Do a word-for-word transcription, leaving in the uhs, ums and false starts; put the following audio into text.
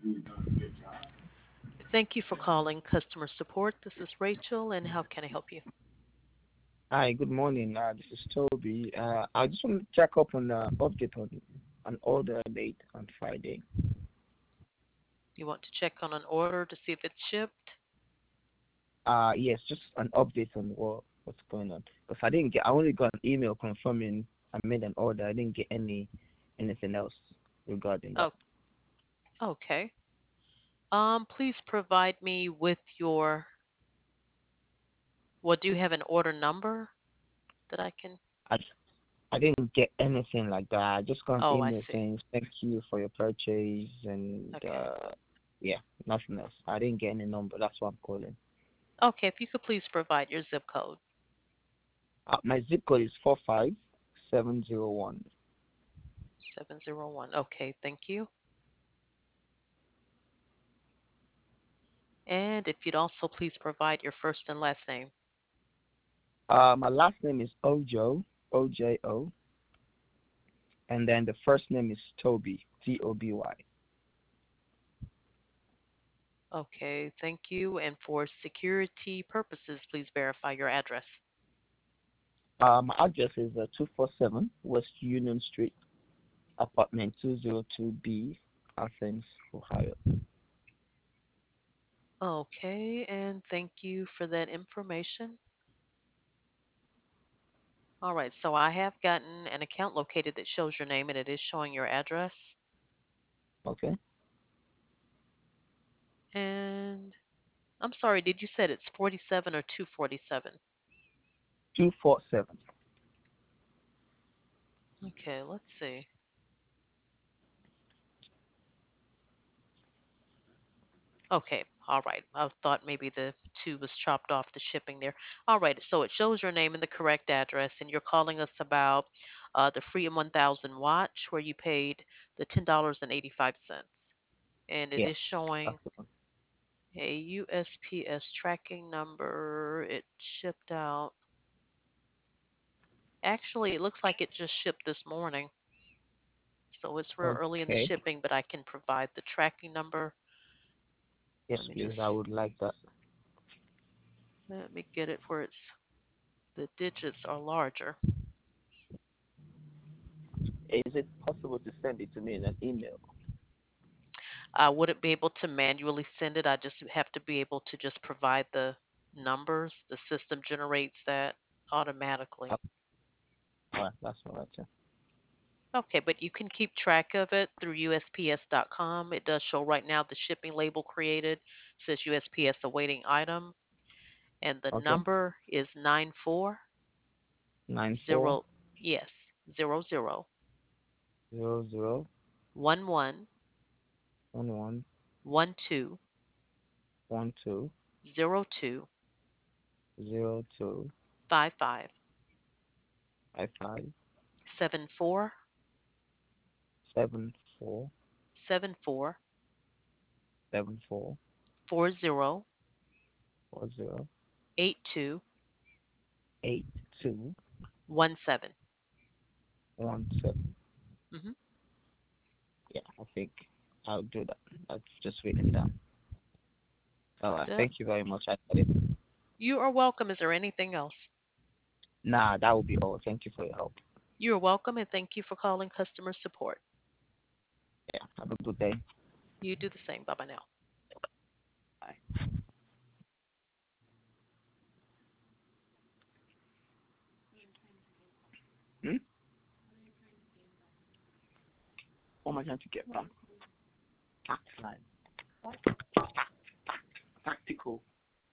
Thank you for calling customer support. This is Rachel, and how can I help you? Hi, good morning. Uh, this is Toby. Uh, I just want to check up on the update on an order date on Friday. You want to check on an order to see if it's shipped? Uh, yes, just an update on what what's going on. Because I didn't get, I only got an email confirming I made an order. I didn't get any anything else regarding that. Oh, okay. Um, please provide me with your, well, do you have an order number that I can? I I didn't get anything like that. I just got an Oh, I email see. saying thank you for your purchase and Okay. uh, yeah, nothing else. I didn't get any number. That's why I'm calling. Okay, if you could please provide your zip code. Uh, my zip code is four five seven zero one. seven zero one. Okay, thank you. And if you'd also please provide your first and last name. Uh, my last name is Ojo, O J O, and then the first name is Toby, T O B Y. Okay, thank you. And for security purposes, please verify your address. Uh, my address is uh, two four seven West Union Street, apartment two oh two B, Athens, Ohio. Okay, and thank you for that information. All right, so I have gotten an account located that shows your name and it is showing your address. Okay, And I'm sorry, did you said it's forty-seven or two forty-seven? two four seven. Okay, let's see. Okay, all right. I thought maybe the two was chopped off the shipping there. All right, so it shows your name and the correct address, and you're calling us about uh, the Freedom one thousand watch where you paid the ten dollars and eighty-five cents. And it Yes, is showing that's the one. a U S P S tracking number. It shipped out. Actually, it looks like it just shipped this morning. So it's real early in the Okay, shipping, but I can provide the tracking number. yes, Let me just please, I would like that. let me get it where it's the digits are larger. Is it possible to send it to me in an email? I wouldn't be able to manually send it. I just have to be able to just provide the numbers. The system generates that Uh, automatically. all right, that's all right. Yeah. Okay, but you can keep track of it through U S P S dot com. It does show right now the shipping label created. It says U S P S awaiting item, and the Okay, number is nine four nine four zero. Yes, zero zero zero zero one one one one one two one two zero two zero two five five five five seven four seven four seven four seven four four zero four zero eight two eight two one seven. one seven. Mm-hmm. Yeah, I think I'll do that. I've just written down. All right, Yep. thank you very much. I got it. You are welcome. Is there anything else? Nah, that will be all. Thank you for your help. You are welcome, and thank you for calling customer support. Yeah, have a good day. You do the same. Bye bye now. Bye. Hmm? What am I trying to get from? Tax line. Tactical.